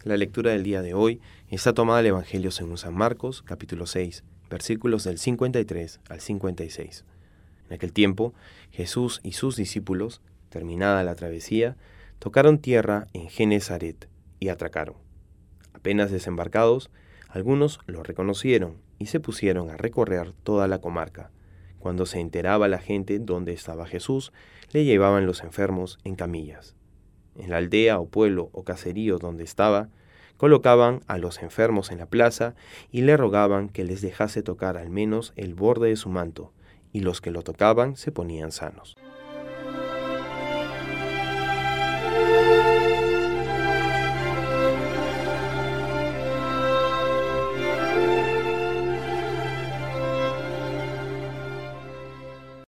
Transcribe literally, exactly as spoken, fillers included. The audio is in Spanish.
La lectura del día de hoy está tomada del Evangelio según San Marcos, capítulo seis, versículos del cincuenta y tres al cincuenta y seis. En aquel tiempo, Jesús y sus discípulos, terminada la travesía, tocaron tierra en Genezaret y atracaron. Apenas desembarcados, algunos lo reconocieron y se pusieron a recorrer toda la comarca. Cuando se enteraba la gente dónde estaba Jesús, le llevaban los enfermos en camillas. En la aldea o pueblo o caserío donde estaba, colocaban a los enfermos en la plaza y le rogaban que les dejase tocar al menos el borde de su manto, y los que lo tocaban se ponían sanos.